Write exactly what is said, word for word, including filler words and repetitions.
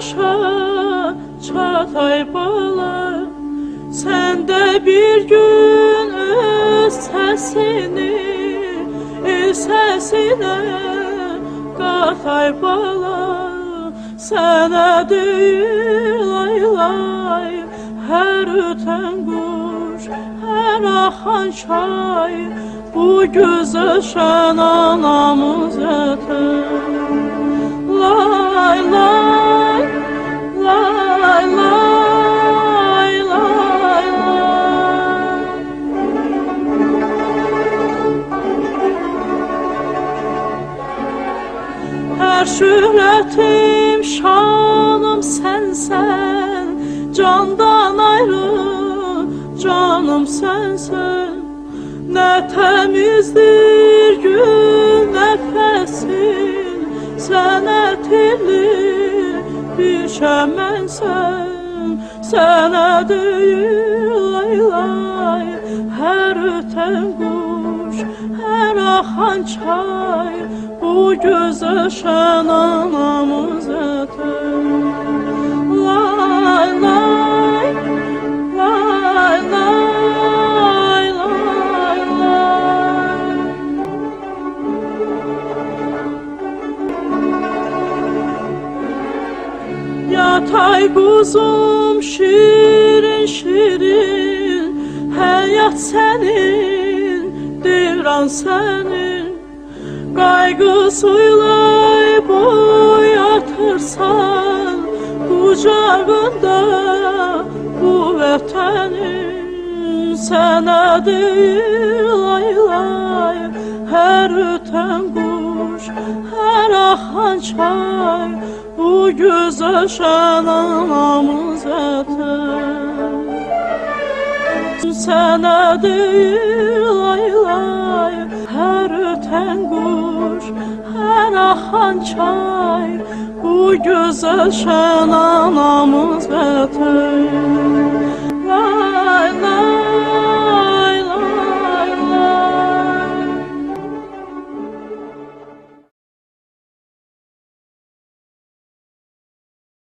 başa çatay bala, sen de bir gün öz sesini, öz sesine katay bala. Sana değil lay lay, her öten kuş, her akan çay, bu güzel şen anamız öter. Lay lay, lay lay, lay lay. Her şöhretim, şanım sensen, candan ayrı canım sensen. Ne temizdir gün nefesin, senetli bir şemensen. Sana değil lay lay, her öten kuş, her akan çay, bu güzel şen anamız öter. Lay lay, lay lay, lay lay. Yatay kuzum şirin şirin, hayat senin, devran senin. Kaygısıyla boyatırsan kucağında bu vatanın. Sana değil lay lay, her öten kuş, her akan çay, bu güzel şen anamız öter. Sana değil lay lay, her öten kuş, her akan çay, bu güzel şen anamız öter.